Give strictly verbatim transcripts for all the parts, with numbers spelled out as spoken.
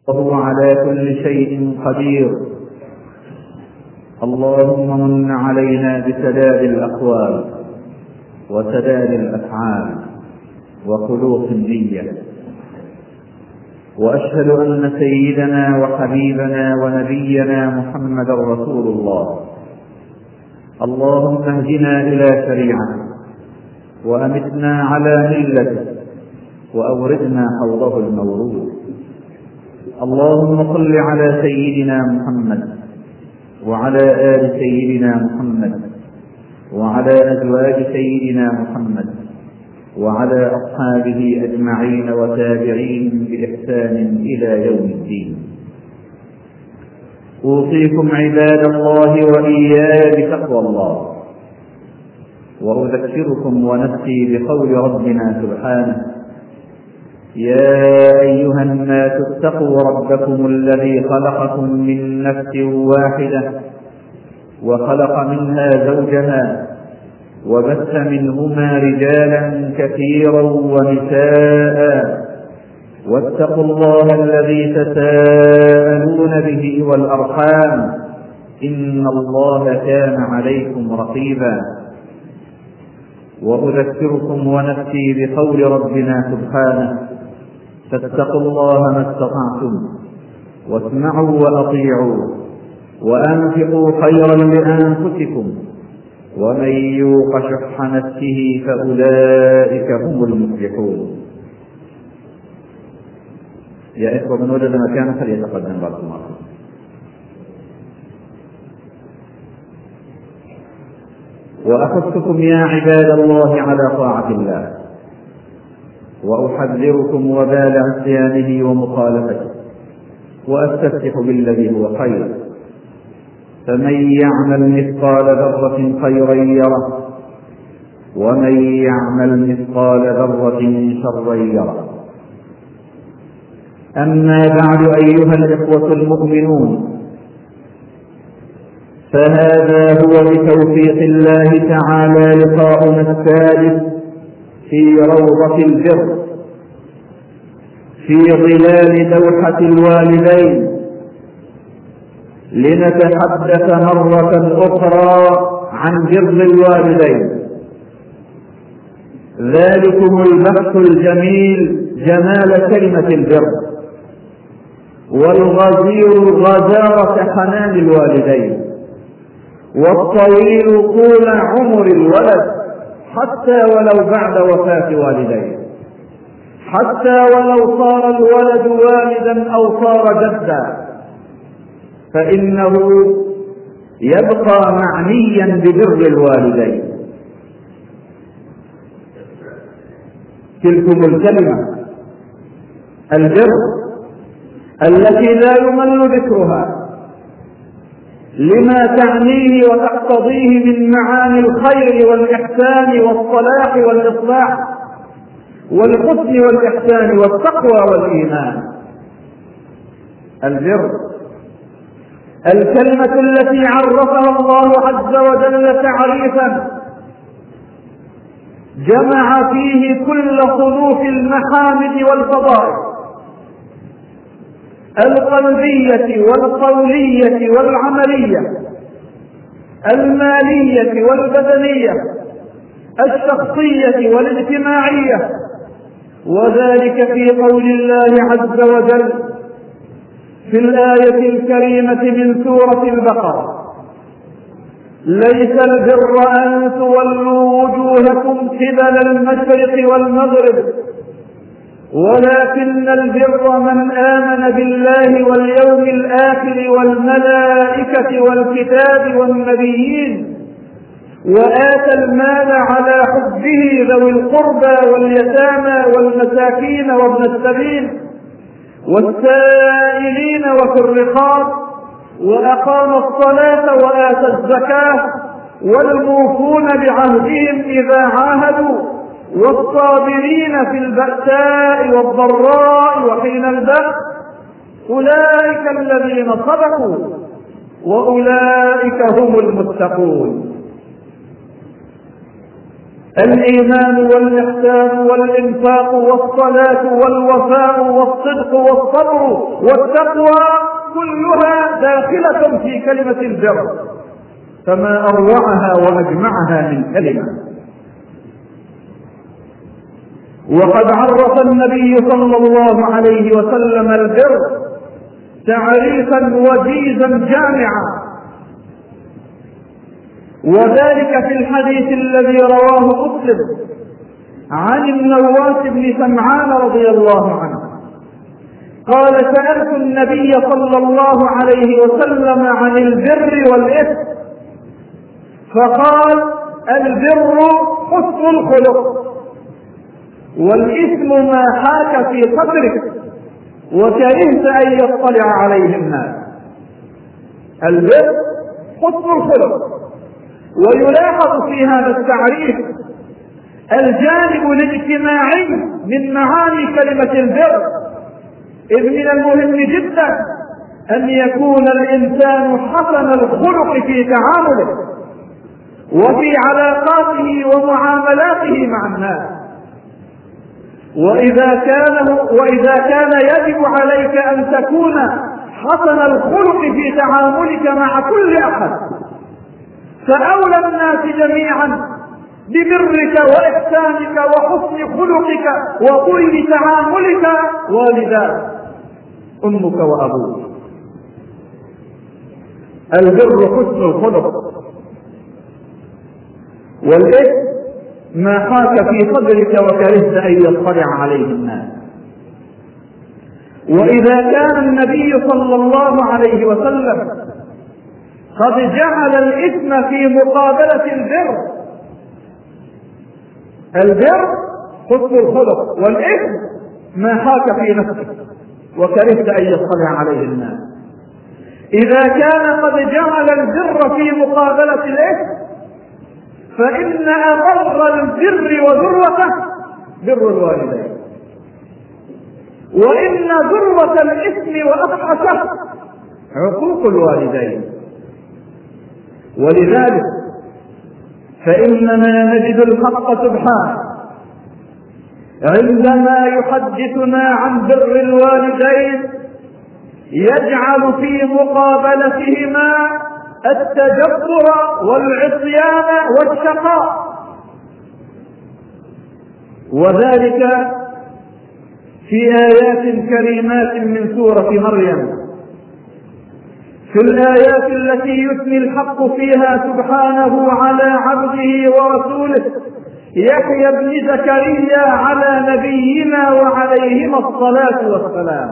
وهو على كل شيء قدير. اللهم من علينا بسداد الأقوال وسداد الأفعال وخلوص النية. وأشهد أن سيدنا وحبيبنا ونبينا محمد رسول الله. اللهم اهدنا إلى شريعته وأمتنا على ملته وأوردنا حوضه المورود. اللهم صل على سيدنا محمد وعلى آل سيدنا محمد وعلى أزواج سيدنا محمد وعلى أصحابه أجمعين وتابعين بإحسان إلى يوم الدين. أوصيكم عباد الله وإياي بتقوى الله، وأذكركم ونفسي بقول ربنا سبحانه: يا أيها الناس اتقوا ربكم الذي خلقكم من نفس واحدة وخلق منها زوجها وبث منهما رجالا كثيرا ونساء واتقوا الله الذي تساءلون به والأرحام إن الله كان عليكم رقيبا. وأذكركم ونفسي بقول ربنا سبحانه: فاتقوا الله ما استطعتم واسمعوا وأطيعوا وأنفقوا خيرا لأنفسكم ومن يوق شح نفسه فأولئك هم المفلحون. يا إخوة، من وجد مكانا فليتقدم بارك الله. وأحثكم يا عباد الله على طاعة الله، وأحذركم وبال عصيانه ومخالفته، وأستفتح بالذي هو خير. فمن يعمل مثقال ذرة خيرا يره ومن يعمل مثقال ذرة شرا يره. أما بعد أيها الإخوة المؤمنون، فهذا هو بتوفيق الله تعالى لقاؤنا الثالث في روضة البر في ظلال دوحة الوالدين، لنتحدث مرة أخرى عن بر الوالدين. ذلكم البحث الجميل جمال كلمة البر، والغزير غزارة حنان الوالدين، والطويل طول عمر الولد حتى ولو بعد وفاة والديه، حتى ولو صار الولد والدا أو صار جدا، فإنه يبقى معنيا ببر الوالدين. تلكم الكلمة البر التي لا يمل ذكرها لما تعنيه وتقتضيه من معاني الخير والإحسان والصلاح والإصلاح والحسن والإحسان والتقوى والإيمان. البر الكلمة التي عرفها الله عز وجل تعريفا جمع فيه كل صنوف المحامد والفضائل القلبية والقولية والعملية، المالية والبدنية، الشخصية والاجتماعية، وذلك في قول الله عز وجل في الآية الكريمة من سورة البقرة: ليس البر أن تولوا وجوهكم قبل المشرق والمغرب ولكن البر من آمن بالله واليوم الآخر والملائكة والكتاب والنبيين وآتى المال على حبه ذوي القربى واليتامى والمساكين وابن السبيل والسائلين وفي الرقاب وأقام الصلاة وآتى الزكاة والموفون بعهدهم إذا عاهدوا والصابرين في البأساء والضراء وحين البأس أولئك الذين صدقوا وأولئك هم المتقون. الإيمان والإحسان والإنفاق والصلاة والوفاء والصدق والصبر والتقوى كلها داخلة في كلمة البر، فما أروعها وأجمعها من كلمة. وقد عرف النبي صلى الله عليه وسلم البر تعريفا وجيزا جامعا، وذلك في الحديث الذي رواه مسلم عن النواس بن سمعان رضي الله عنه قال: سألت النبي صلى الله عليه وسلم عن البر والإثم، فقال: البر حسن الخلق، والإثم ما حاك في صدرك وكرهت أن يطلع عليه الناس. البر حسن الخلق. ويلاحظ في هذا التعريف الجانب الاجتماعي من معاني كلمة البر، إذ من المهم جدا أن يكون الإنسان حسن الخلق في تعامله وفي علاقاته ومعاملاته مع الناس. وإذا كان وإذا كان يجب عليك أن تكون حسن الخلق في تعاملك مع كل أحد، فأولى الناس جميعا ببرك وإحسانك وحسن خلقك وطيب تعاملك والداك، أمك وأبوك. البر حسن الخلق، والإثم ما حاك في صدرك وكرهت أن يطلع عليه الناس. وإذا كان النبي صلى الله عليه وسلم قد جعل الإثم في مقابلة البر، البر حسن الخلق، والإثم ما حاك في نفسك وكرهت أن يطلع عليه الناس. إذا كان قد جعل البر في مقابلة الإثم، فإن أضر البر وذروته بر الوالدين، وإن ذروة الإثم وأفحشه عقوق الوالدين. ولذلك فإننا نجد الحق سبحانه عندما يحدثنا عن بر الوالدين يجعل في مقابلتهما التجبر والعصيان والشقاء، وذلك في آيات كريمات من سورة مريم، في الآيات التي يثني الحق فيها سبحانه على عبده ورسوله يحيى بن زكريا على نبينا وعليهما الصلاة والسلام: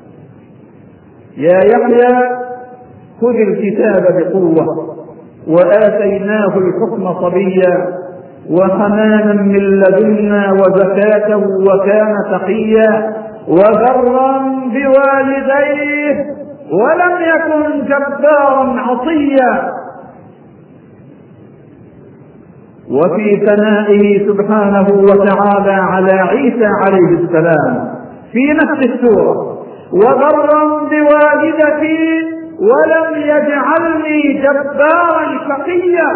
يا يحيى خذ الكتاب بقوة وآتيناه الحكم صبيا وحنانا من لدنا وزكاة وكان تقيا وبرا بوالديه ولم يكن جبارا عصيا. وفي ثنائه سبحانه وتعالى على عيسى عليه السلام في نفس السورة: وبرا بوالدتي ولم يجعلني جبارا شقيا.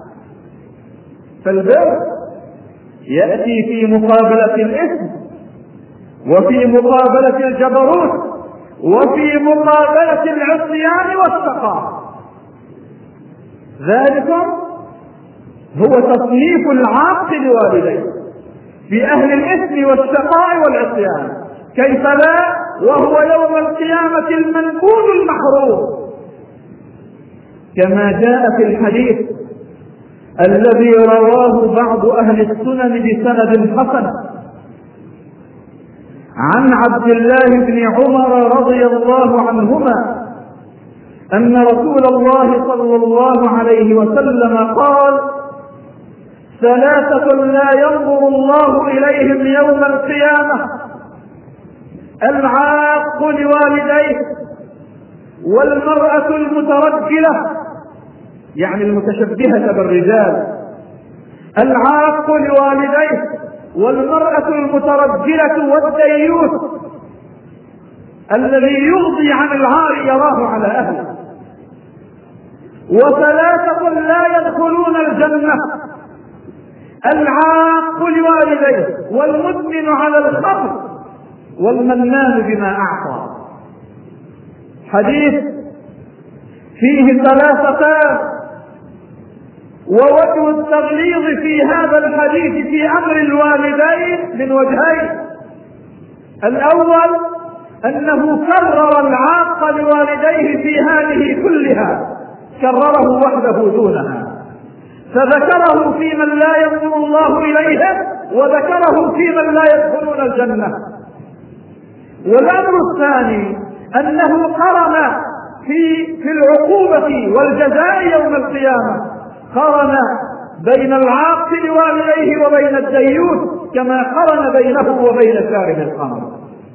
فالبر يأتي في مقابلة الإثم وفي مقابلة الجبروت وفي مقابلة العصيان والشقاء. ذلك هو تصنيف العاق لوالديه في أهل الإثم والشقاء والعصيان، كيف لا وهو يوم القيامة المنكول المحروم، كما جاء في الحديث الذي رواه بعض أهل السنن بسند حسن عن عبد الله بن عمر رضي الله عنهما أن رسول الله صلى الله عليه وسلم قال: ثلاثة لا ينظر الله إليهم يوم القيامة: العاق لوالديه، والمرأة المترجلة يعني المتشبهة بالرجال، العاق لوالديه والمرأة المترجلة والديوث الذي يغضي عن العار يراه على أهله. وثلاثة لا يدخلون الجنة: العاق لوالديه والمدمن على الخمر والمنان بما أعطى. حديث فيه ثلاثتان، ووجه التغليظ في هذا الحديث في أمر الوالدين من وجهين. الأول أنه كرر العاق لوالديه في هذه كلها، كرره وحده دونها، فذكره في من لا ينظر الله إليهم وذكره في من لا يدخلون الجنة. والأمر الثاني أنه قرن في في العقوبة والجزاء يوم القيامة، قرن بين العاق لوالديه وبين الديوث كما قرن بينه وبين شارب الخمر.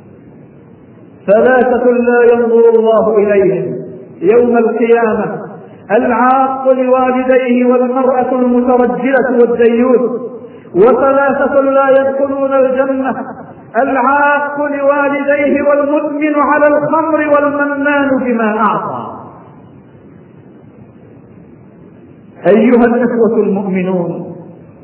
ثلاثة لا ينظر الله إليهم يوم القيامة: العاق لوالديه والمرأة المترجلة والديوث. وثلاثة لا يدخلون الجنة: العاق لوالديه والمدمن على الخمر والمنان بما أعطى. أيها الإخوة المؤمنون،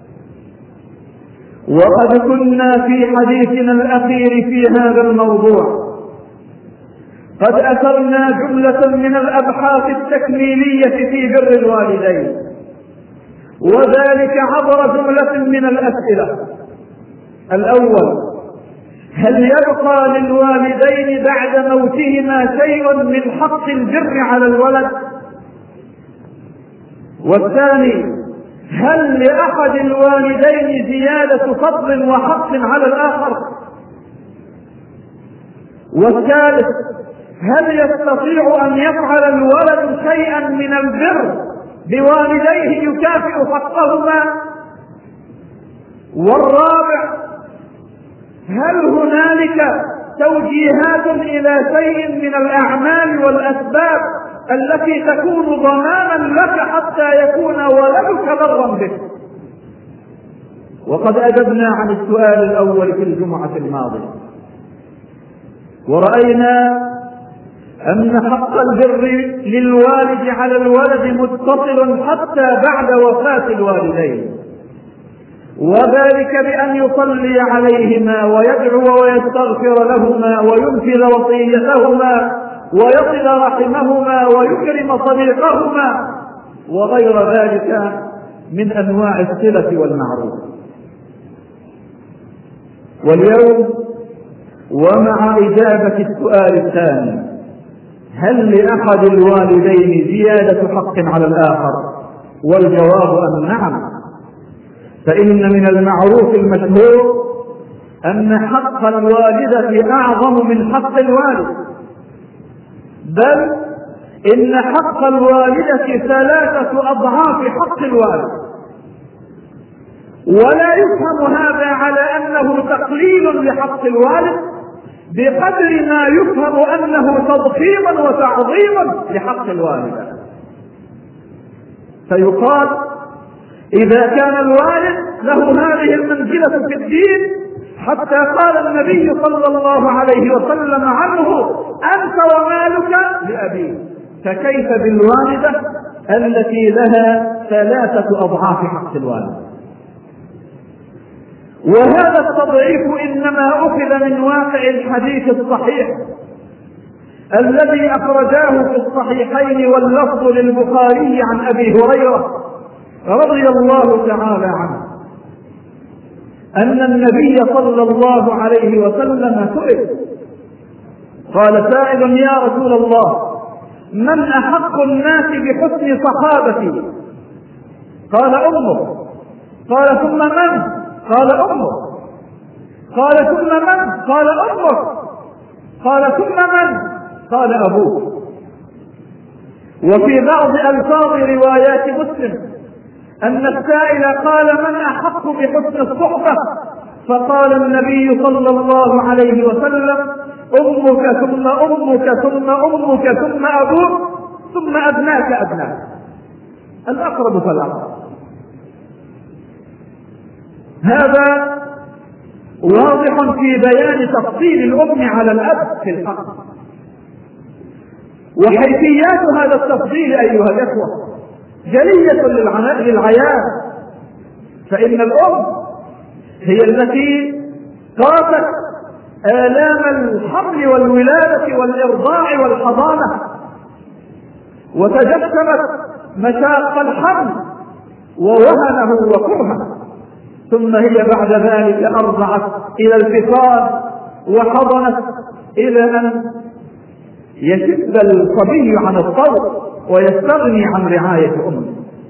وقد كنا في حديثنا الأخير في هذا الموضوع قد أثرنا جملة من الأبحاث التكميلية في بر الوالدين، وذلك عبر جملة من الأسئلة. الأول: هل يبقى للوالدين بعد موتهما شيء من حق البر على الولد؟ والثاني: هل لأحد الوالدين زيادة فضل وحق على الآخر؟ والثالث: هل يستطيع أن يفعل الولد شيئا من البر بوالديه يكافئ حقهما؟ والرابع: هل هنالك توجيهات إلى شيء من الأعمال والأسباب التي تكون ضمانا لك حتى يكون ولدك برا بك؟ وقد أجبنا عن السؤال الأول في الجمعة الماضية، ورأينا أن حق البر للوالد على الولد متصل حتى بعد وفاة الوالدين، وذلك بأن يصلي عليهما ويدعو ويستغفر لهما وينفذ وصيتهما ويصل رحمهما ويكرم صديقهما وغير ذلك من أنواع الصلة والمعروف. واليوم ومع إجابة السؤال الثاني: هل لأحد الوالدين زيادة حق على الآخر؟ والجواب أن نعم. فإن من المعروف المشهور أن حق الوالدة أعظم من حق الوالد، بل إن حق الوالدة ثلاثة أضعاف حق الوالد. ولا يفهم هذا على أنه تقليل لحق الوالد بقدر ما يفهم أنه تضخيم وتعظيم لحق الوالدة. فيقال: إذا كان الوالد له هذه المنزلة في الدين حتى قال النبي صلى الله عليه وسلم عنه: أنت ومالك لأبيك، فكيف بالوالدة التي لها ثلاثة أضعاف حق الوالد؟ وهذا التضعيف إنما أخذ من واقع الحديث الصحيح الذي أخرجاه في الصحيحين واللفظ للبخاري عن أبي هريرة رضي الله تعالى عنه أن النبي صلى الله عليه وسلم سئل، قال سائل: يا رسول الله، من أحق الناس بحسن صحابتي؟ قال: أمك. قال: ثم من؟ قال: أمك. قال: ثم من؟ قال: أمك. قال: ثم من؟ قال: أبوك. وفي بعض ألفاظ روايات مسلم أن السائل قال: من أحق بحسن الصحبة؟ فقال النبي صلى الله عليه وسلم: أمك ثم أمك ثم أمك ثم أبوك ثم أبناك أبناك، الأقرب فالأقرب. هذا واضح في بيان تفضيل الأم على الأب في الحق. وحيثيات هذا التفضيل أيها الأخوة جلية للعيان، فإن الأم هي التي قاست آلام الحمل والولادة والإرضاع والحضانة، وتجسمت مشاق الحمل ووهنه وكرهه، ثم هي بعد ذلك أرضعت إلى الفصال وحضنت إلى أن يشد الصبي عن الصوت ويستغني عن رعاية أمه.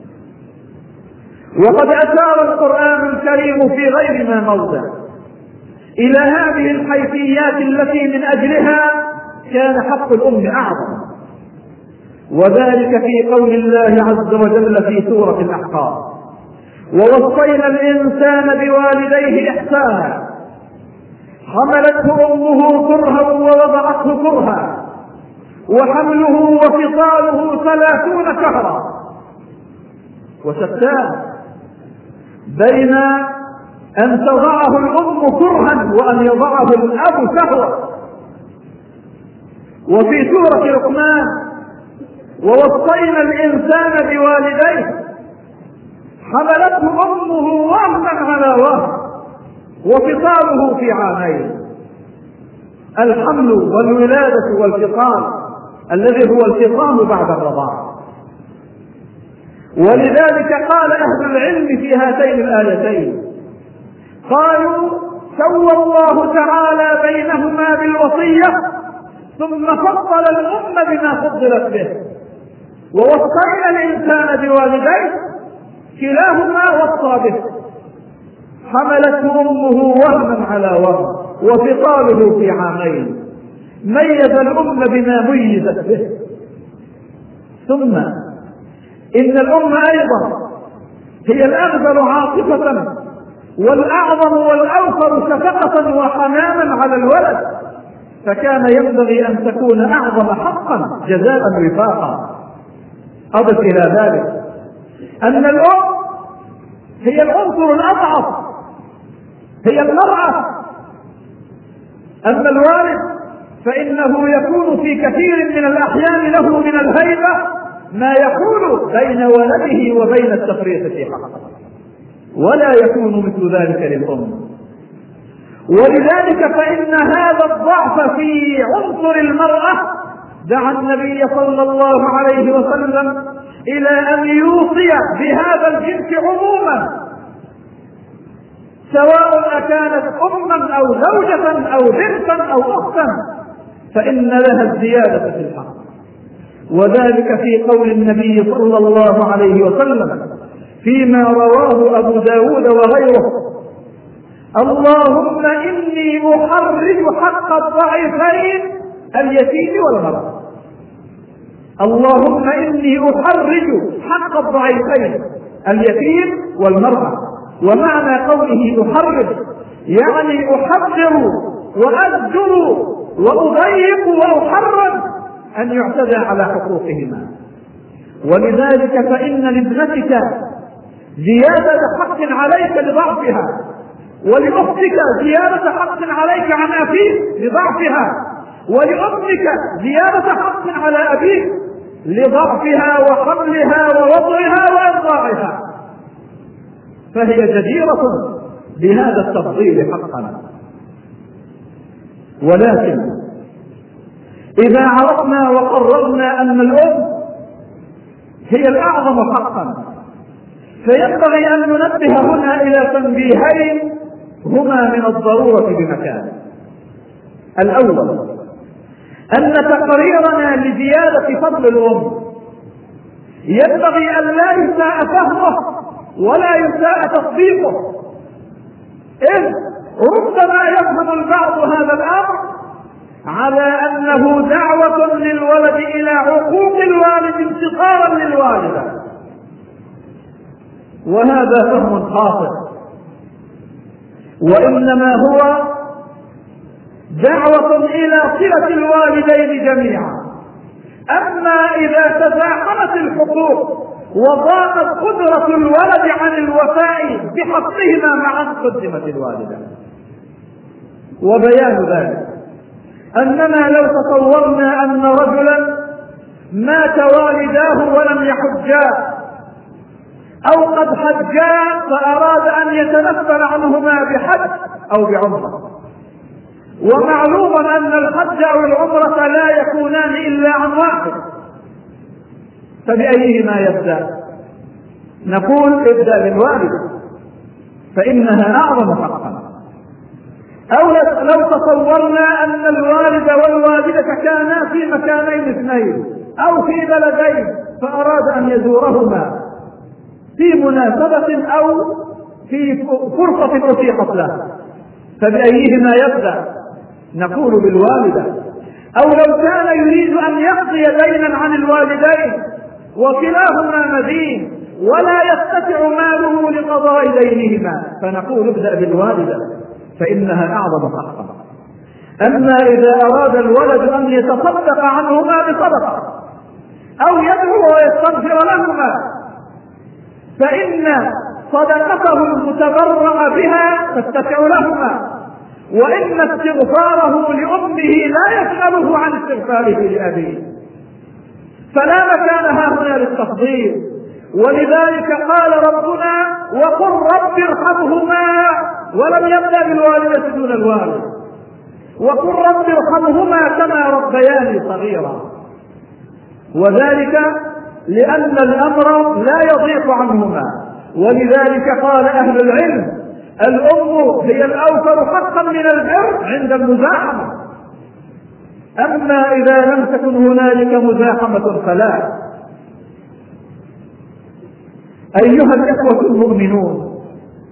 وقد أشار القرآن الكريم في غير ما موضع إلى هذه الحيثيات التي من أجلها كان حق الأم أعظم، وذلك في قول الله عز وجل في سورة الأحقاف: ووصينا الإنسان بوالديه إحسانا حملته أمه كرها ووضعته كرها وحمله وفصاله ثلاثون شهرا. وشتان بين أن تضعه الأم كرها وأن يضعه الأب شهوة. وفي سورة لقمان: ووصينا الإنسان بوالديه حملته أمه وهنا على وهن وفصاله في عامين. الحمل والولادة والفصال الذي هو الفصام بعد الرضاعة. ولذلك قال أهل العلم في هاتين الآيتين، قالوا سوى الله تعالى بينهما بالوصية ثم فضل الأم بما فضلت به. ووصينا الإنسان بوالديه كلاهما وصى به، حملته أمه وهنا على وهن وفصاله في عامين، ميز الأم بما ميزت به. ثم إن الأم أيضا هي الأغزل عاطفة والأعظم والأوفر شفقة وحنانا على الولد، فكان ينبغي أن تكون أعظم حقا جزاء وفاقا. أضف إلى ذلك أن الأم هي العنصر الأضعف، هي المرأة. أما الوالد فإنه يكون في كثير من الأحيان له من الهيبة ما يحول بين ولده وبين التفريط في حقه، ولا يكون مثل ذلك للأم. ولذلك فإن هذا الضعف في عنصر المرأة دعا النبي صلى الله عليه وسلم إلى أن يوصي بهذا الجنس عموما، سواء أكانت أما أو زوجة أو بنتا أو أختا، فإن لها الزيادة في الحق. وذلك في قول النبي صلى الله عليه وسلم فيما رواه أبو داود وغيره: اللهم إني أحرج حق الضعيفين اليتيم والمرأة. اللهم إني أحرج حق الضعيفين اليتيم والمرأة. ومعنى قوله أحرج يعني أحذر وأزجر وأضيق وأحرج أن يعتدى على حقوقهما. ولذلك فإن لابنتك زيادة حق عليك لضعفها، ولأختك زيادة حق عليك عن أخيك لضعفها، ولأمك زيادة حق على أبيك لضعفها وحملها ووضعها وإرضاعها، فهي جديرة بهذا التفضيل حقا. ولكن إذا عرفنا وقررنا أن الأم هي الأعظم حقا، فينبغي أن ننبه هنا إلى تنبيهين هما من الضرورة بمكان. الأول أن تقريرنا لزيادة فضل الأم ينبغي أن لا يساء فهمه ولا يساء تطبيقه، إذ ربما يفهم البعض هذا الأمر على أنه دعوة للولد إلى عقوق الوالد انتصارا للوالدة، وهذا فهم خاطئ، وإنما هو دعوة إلى صلة الوالدين جميعا. أما إذا تزاحمت الحقوق وضاقت قدرة الولد عن الوفاء بحقهما معا قدمت الوالدة. وبيان ذلك أننا لو تصورنا أن رجلا مات والداه ولم يحجا، أو قد حجا فأراد أن يتنفل عنهما بحج أو بعمرة. ومعلوم أن الحج أو العمرة لا يكونان إلا عن واحد، فبأيهما يبدأ؟ نقول ابدأ بالوالدة فإنها أعظم حقا. أو لو تصورنا أن الوالد والوالدة كانا في مكانين اثنين أو في بلدين فأراد أن يزورهما في مناسبة أو في فرصة أتيحت له، فبأيهما يبدأ؟ نقول بالوالدة. أو لو كان يريد أن يقضي دينا عن الوالدين وكلاهما مدين ولا يستطيع ماله لقضاء دينهما فنقول ابدأ بالوالدة فإنها أعظم حقا. أما إذا أراد الولد أن يتصدق عنهما بصدقة أو يدعو ويستغفر لهما فإن صدقته المتبرع بها تستطيع لهما، وإن استغفاره لأمه لا يشغله عن استغفاره لأبيه، فلا مكان هنا للتفضيل. ولذلك قال ربنا وقل رب ارحمهما، ولم يبدأ بالوالدة دون الوالد، وقل رب ارحمهما كما ربياني صغيرا، وذلك لأن الأمر لا يضيق عنهما. ولذلك قال أهل العلم الأم هي الأوفر حقا من البر عند المزاحمة، أما إذا لم تكن هنالك مزاحمة فلا. أيها الإخوة المؤمنون،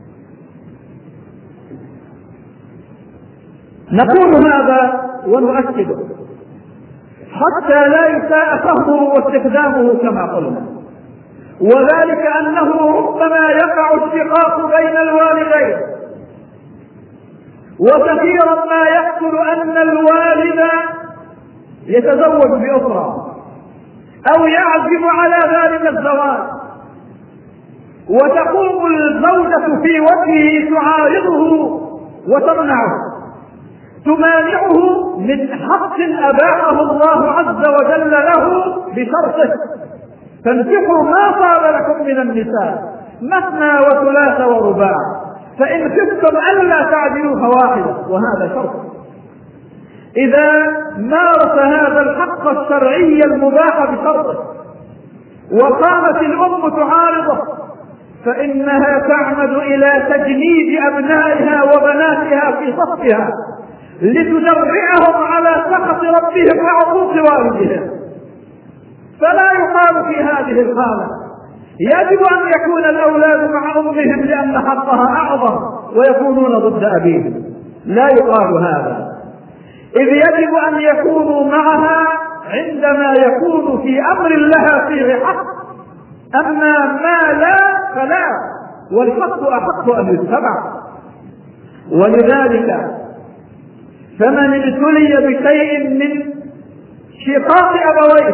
نقول هذا ونؤكده حتى لا يساء فهمه واستخدامه كما قلنا، وذلك أنه ربما يقع الشقاق بين الوالدين، وكثيرا ما يحصل أن الوالد يتزوج بأخرى أو يعزم على ذلك الزواج، وتقوم الزوجة في وجهه تعارضه وتمنعه، تمانعه من حق أباحه الله عز وجل له بشرطه فانكحوا ما طاب لكم من النساء مثنى وثلاث ورباع فإن خفتم ألا تعدلوا فواحدة، وهذا شرط. إذا مارس هذا الحق الشرعي المباح بشرطه وقامت الأم تعارضه فإنها تعمد إلى تجنيد أبنائها وبناتها في صفها لتجرعهم على سخط ربهم وعقوق والدهم. فلا يقال في هذه الحالة يجب أن يكون الأولاد مع أمهم لأن حقها أعظم ويكونون ضد أبيهم، لا يقال هذا، إذ يجب أن يكونوا معها عندما يكون في أمر لها فيه حق، أما ما لا فلا، والحق أحق أن يتبع. ولذلك فمن ابتلي بشيء من شقاق أبويه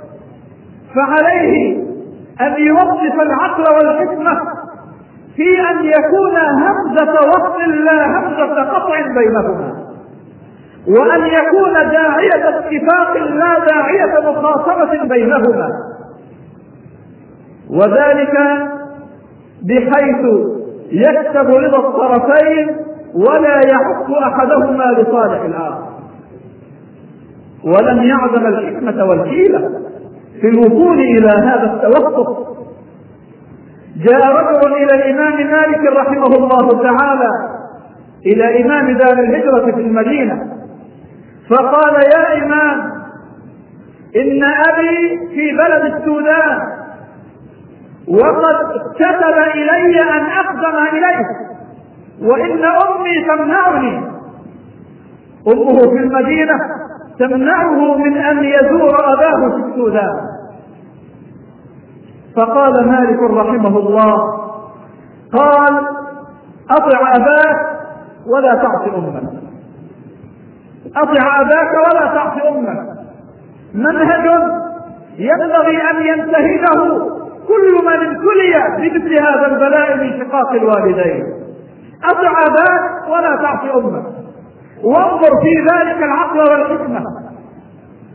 فعليه أن يوظف العقل والحكمة في أن يكون همزة وصل لا همزة قطع بينهما، وأن يكون داعية اتفاق لا داعية مخاصمة بينهما، وذلك بحيث يكسب رضا الطرفين ولا يحق أحدهما لصالح الآخر. ولم يعدم الحكمة والحيلة في الوصول إلى هذا التوسط. جاء رجل إلى الإمام مالك رحمه الله تعالى إلى إمام دار الهجرة في المدينة فقال يا إمام إن أبي في بلد السودان وقد كتب إلي أن أقدم إليه وإن أمي تمنعني، أمه في المدينة تمنعه من أن يزور أباه في السودان. فقال مالك رحمه الله قال أطع أباك ولا تعص أمك، أطع أباك ولا تعص أمك، منهج ينبغي أن ينتهجه كل من ابتلي بمثل هذا البلاء من شقاق الوالدين. أطع أباك ولا تعص أمك، وانظر في ذلك العقل والحكمة،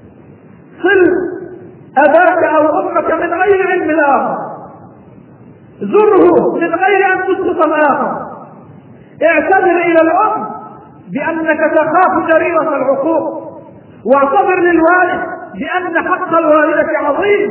صل أباك أو أمك من غير علم الآخر، زره من غير أن تسقط الآخر. اعتذر إلى الأم بأنك تخاف جريرة العقوق، واعتذر للوالد بأن حق الوالدة عظيم،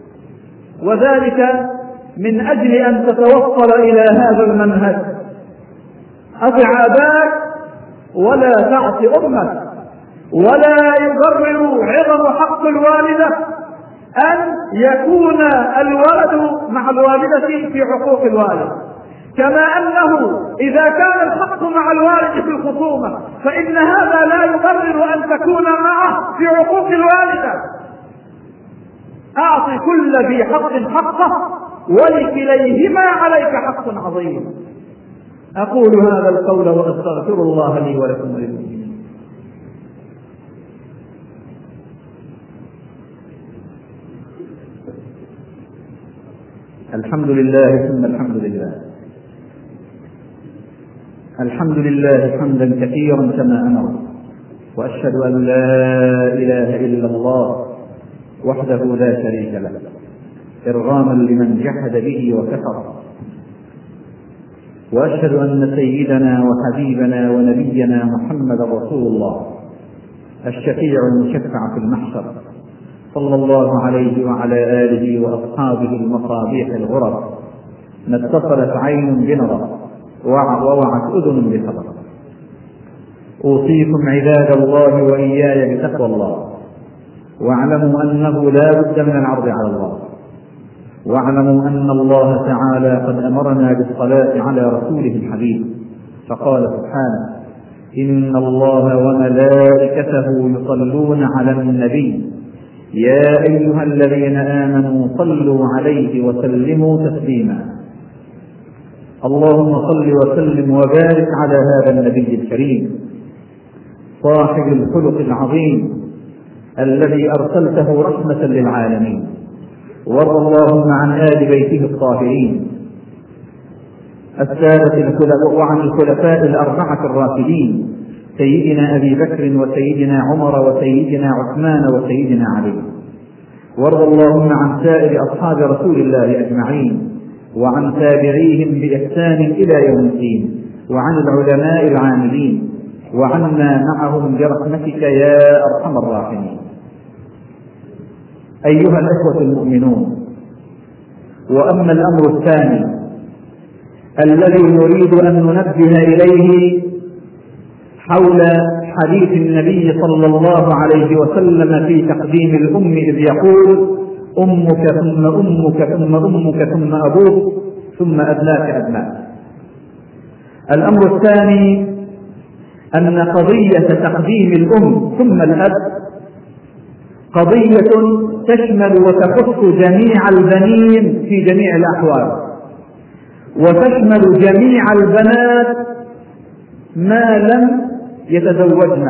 وذلك من أجل أن تتوصل إلى هذا المنهج. أطع أباك ولا تعص أمك، ولا يبرر عظم حق الوالدة أن يكون الولد مع الوالدة في حقوق الوالد، كما أنه إذا كان الحق مع الوالد في الخصومة فإن هذا لا يبرر أن تكون معه في حقوق الوالدة. أعط كل ذي حق حقه، ولكليهما عليك حق عظيم. أقول هذا القول وأستغفر الله لي ولكم وللمسلمين. الحمد لله ثم الحمد لله. الحمد لله حمدا كثيرا كما أمر، وأشهد أن لا إله إلا الله وحده لا شريك له، إرغاما لمن جحد به وكفر. وأشهد أن سيدنا وحبيبنا ونبينا محمد رسول الله الشفيع المشفع في المحشر، صلى الله عليه وعلى آله وأصحابه المصابيح الغرر، ما اتصلت عين بنظر ووعت أذن بخبر. أوصيكم عباد الله وإياي بتقوى الله، واعلموا أنه لا بد من العرض على الله، واعلموا أن الله تعالى قد أمرنا بالصلاة على رسوله الحبيب، فقال سبحانه: إن الله وملائكته يصلون على النبي يا أيها الذين آمنوا صلوا عليه وسلموا تسليما. اللهم صل وسلم وبارك على هذا النبي الكريم صاحب الخلق العظيم الذي أرسلته رحمة للعالمين، وارض اللهم عن آل بيته الطاهرين السادة وعن الخلفاء الأربعة الراشدين، سيدنا أبي بكر وسيدنا عمر وسيدنا عثمان وسيدنا علي، وارض اللهم عن سائر أصحاب رسول الله أجمعين، وعن تابعيهم بإحسان إلى يوم الدين، وعن العلماء العاملين، وعنا معهم برحمتك يا أرحم الراحمين. أيها الأخوة المؤمنون، وأما الأمر الثاني الذي نريد أن ننبه إليه حول حديث النبي صلى الله عليه وسلم في تقديم الأم، إذ يقول: أمك ثم أمك ثم أمك ثم أبوك ثم أدناك أدناك. الأمر الثاني أن قضية تقديم الأم ثم الأب قضية تشمل وتخص جميع البنين في جميع الأحوال، وتشمل جميع البنات ما لم يتزوجن.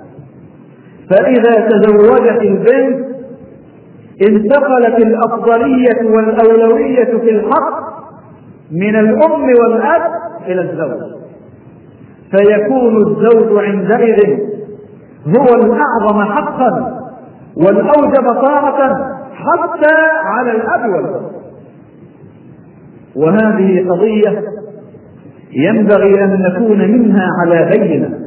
فإذا تزوجت البنت انتقلت الأفضلية والأولوية في الحق من الأم والأب إلى الزوج، فيكون الزوج عندئذ هو الأعظم حقا والأوجب طاعة حتى على الأب والأم. وهذه قضية ينبغي أن نكون منها على بينة،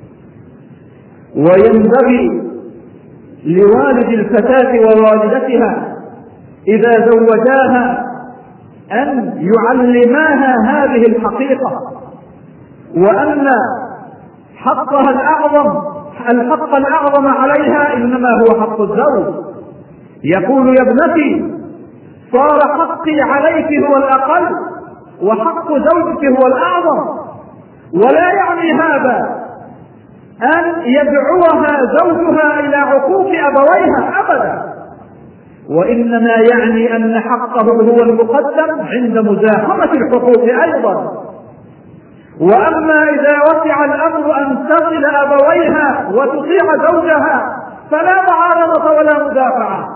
وينبغي لوالد الفتاة ووالدتها إذا زوجاها أن يعلماها هذه الحقيقة، وأن حقها الأعظم الحق الأعظم عليها إنما هو حق الزوج. يقول: يا ابنتي، صار حقي عليك هو الأقل وحق زوجك هو الأعظم. ولا يعني هذا أن يدعوها زوجها إلى عقوق أبويها أبدا، وإنما يعني أن حقه هو المقدم عند مزاحمة الحقوق أيضا. وأما إذا وسع الأمر أن تصل أبويها وتطيع زوجها فلا معارضة ولا مدافعة،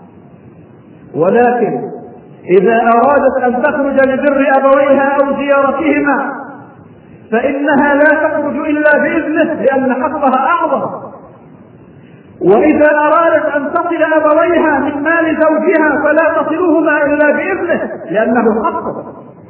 ولكن إذا أرادت أن تخرج لبر أبويها أو زيارتهما فإنها لا تخرج إلا بإذنه لأن حقها أعظم. وإذا أرادت أن تصل أبويها من مال زوجها فلا تصلهما إلا بإذنه لأنه حقه.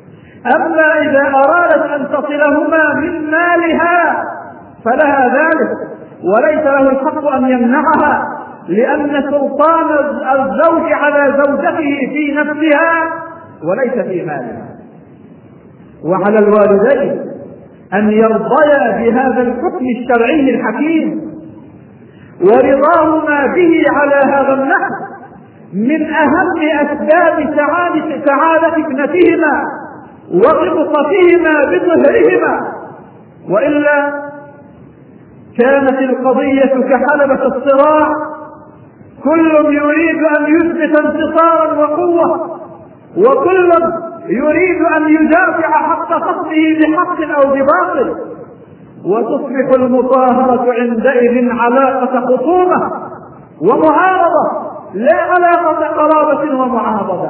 أما إذا أرادت أن تصلهما من مالها فلها ذلك، وليس له الحق أن يمنعها، لأن سلطان الزوج على زوجته في نفسها وليس في مالها. وعلى الوالدين أن يرضيا بهذا الحكم الشرعي الحكيم، ورضاهما به على هذا النحو من أهم أسباب سعادة سعادة ابنتهما وغبطتهما بظهرهما، وإلا كانت القضية كحلبة الصراع، كل يريد أن يثبت انتصارا وقوة، وكل يريد أن يدافع حق خصمه بحق أو بباطل، وتصبح المطاهرة عندئذ علاقة خصومة ومعارضة لا علاقة قرابة ومعاضدة.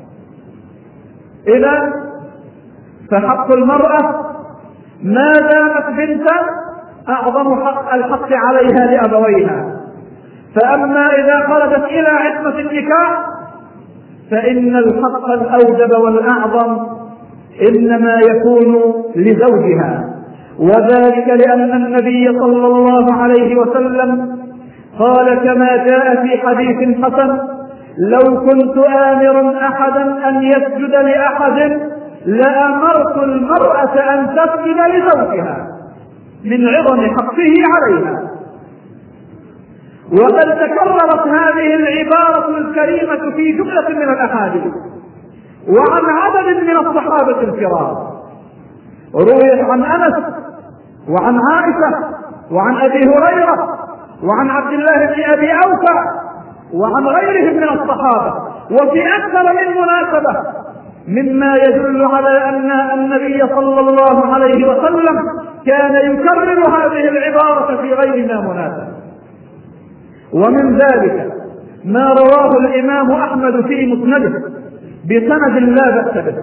إذا فحق المرأة ما دامت بنتا أعظم حق الحق عليها لأبويها، فأما إذا خرجت إلى عصمة النكاح فإن الحق الأوجب والأعظم إنما يكون لزوجها، وذلك لأن النبي صلى الله عليه وسلم قال كما جاء في حديث حسن: لو كنت آمرا أحدا أن يسجد لأحد لأمرت المرأة أن تسجد لزوجها من عظم حقه عليها. وقد تكررت هذه العبارة الكريمة في جملة من الأحاديث وعن عدد من الصحابة الكرام، رويت عن أنس وعن عائشة وعن أبي هريرة وعن عبد الله بن أبي أوفى وعن غيرهم من الصحابة، وفي أكثر من مناسبة، مما يدل على أن النبي صلى الله عليه وسلم كان يكرر هذه العبارة في غير ما مناسبة. ومن ذلك ما رواه الإمام أحمد في مسنده بسند لا بأس به،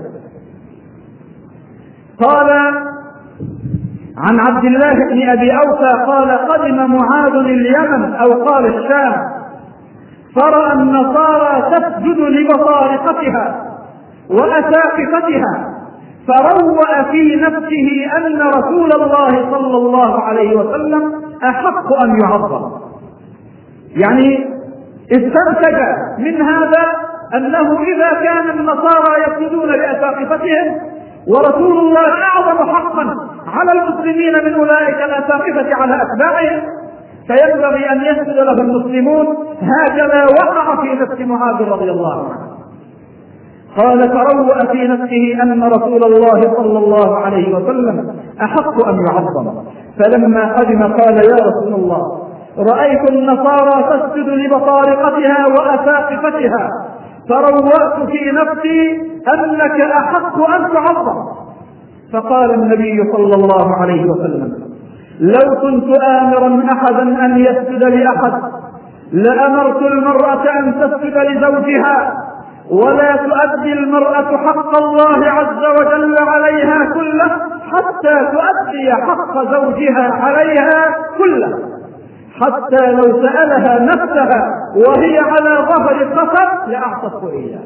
قال عن عبد الله بن أبي أوفى قال: قدم معاذ اليمن أو قال الشام، فرأى النصارى تسجد لبطارقتها وأساقفتها، فروأ في نفسه أن رسول الله صلى الله عليه وسلم أحق أن يعظم. يعني استنتج من هذا أنه إذا كان النصارى يسجدون لأساقفتهم ورسول الله أعظم حقا على المسلمين من أولئك الأساقفة على أتباعهم، فينبغي أن يسجد له المسلمون. هكذا وقع في نفس معاذ رضي الله عنه. قال: فروأ في نفسه أن رسول الله صلى الله عليه وسلم أحق أن يعظم، فلما قدم قال: يا رسول الله، رأيت النصارى تسجد لبطارقتها وأساقفتها، فروأت في نفسي أنك أحق أن تعظم. فقال النبي صلى الله عليه وسلم: لو كنت آمرا أحدا أن يسجد لأحد لأمرت المرأة أن تسجد لزوجها، ولا تؤدي المرأة حق الله عز وجل عليها كله حتى تؤدي حق زوجها عليها كله، حتى لو سألها نفسها وهي على ظهر قصب لأعطته إياه.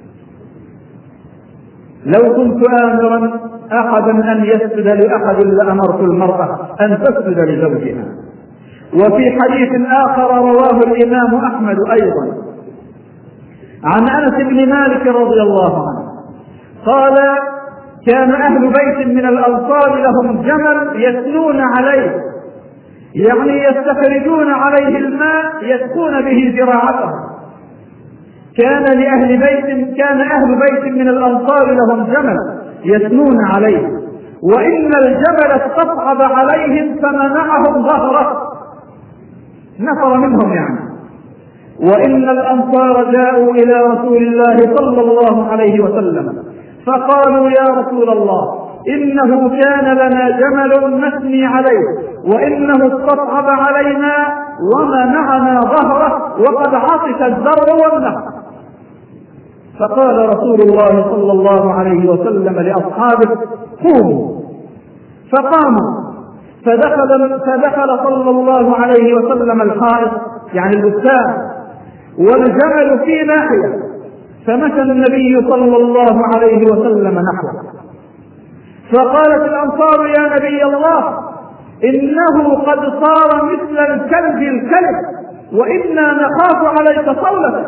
لو كنت آمرا أحدا أن يسجد لأحد لأمرت المرأة أن تسجد لزوجها. وفي حديث آخر رواه الإمام أحمد أيضا عن أنس بن مالك رضي الله عنه قال: كان أهل بيت من الأنصار لهم جمل يسنون عليه، يعني يستخرجون عليه الماء يسقون به زراعتهم. كان لأهل بيت كان أهل بيت من الأنصار لهم جمل يسنون عليه، وإن الجبل استصعب عليهم فمنعهم ظهره، نفر منهم يعني. وإن الأنصار جاءوا إلى رسول الله صلى الله عليه وسلم فقالوا: يا رسول الله، إنه كان لنا جمل نثني عليه، وإنه استصعب علينا ومنعنا ظهره وقد عطش الزرع والنخل. فقال رسول الله صلى الله عليه وسلم لأصحابه: قوموا. فقاموا، فدخل, فدخل صلى الله عليه وسلم الحائط يعني البستان، والجمل في ناحية، فمشى النبي صلى الله عليه وسلم نحوه، فقالت الأنصار يا نبي الله إنه قد صار مثل الكلب الكلب وإنا نخاف عليك صولته.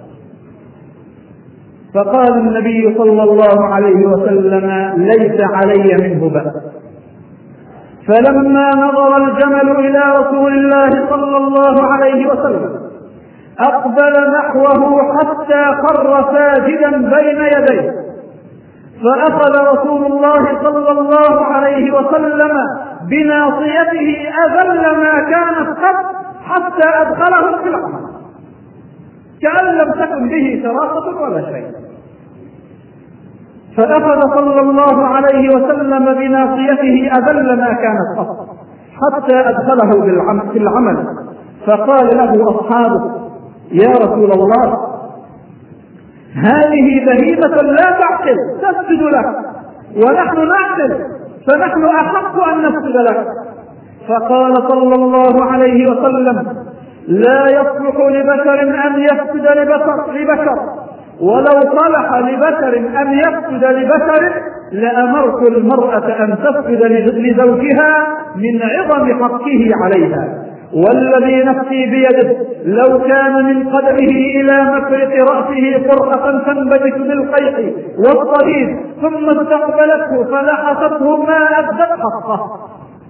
فقال النبي صلى الله عليه وسلم ليس علي منه بأس. فلما نظر الجمل إلى رسول الله صلى الله عليه وسلم أقبل نحوه حتى خر ساجدا بين يديه، فأخذ رسول الله صلى الله عليه وسلم بناصيته أذل ما كانت قط حتى أدخله في العمل كأن لم تكن به شراسة ولا شيء. فأخذ صلى الله عليه وسلم بناصيته أذل ما كانت قط حتى أدخله في العمل. فقال له أصحابه يا رسول الله هذه بهيمة لا تعقل تسجد لك ونحن نعقل فنحن أحق أن نسجد لك. فقال صلى الله عليه وسلم لا يصلح لبشر أن يسجد لبشر, لبشر ولو صلح لبشر أن يسجد لبشر لأمرت المرأة أن تسجد لزوجها من عظم حقه عليها، والذي نفسي بيده لو كان من قدمه إلى مفرق رأسه فرقة تنبجس بالقيح والصديد ثم استقبلته فلحسته ما أبدت حقه.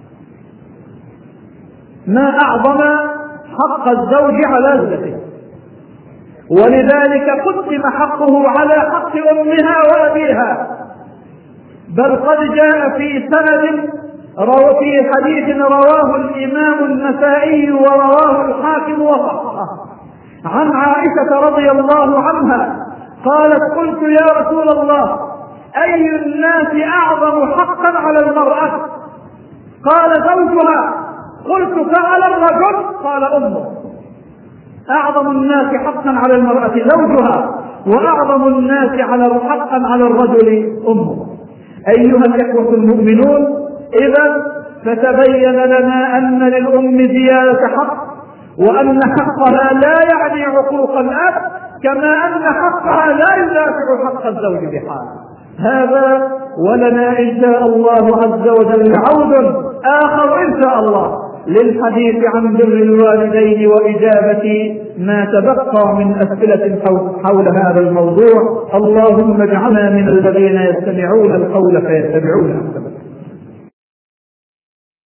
ما أعظم حق الزوج على زوجته، ولذلك قدم حقه على حق أمها وأبيها. بل قد جاء في سند في حديث رواه الإمام النسائي ورواه الحاكم وصححه عن عائشة رضي الله عنها قالت قلت يا رسول الله أي الناس أعظم حقا على المرأة؟ قال زوجها. قلت فعلى الرجل؟ قال أمه. أعظم الناس حقا على المرأة زوجها، وأعظم الناس على حقا على الرجل أمه. أيها الإخوة المؤمنون، إذا فتبين لنا أن للأم زيادة حق، وأن حقها لا يعني عقوق الأب، كما أن حقها لا يدافع حق الزوج بحال. هذا ولنا إن شاء الله عز وجل عود آخر إن شاء الله للحديث عن بر الوالدين وإجابة ما تبقى من أسئلة حول هذا الموضوع. اللهم اجعلنا من الذين يستمعون القول فيتبعون أحسنه.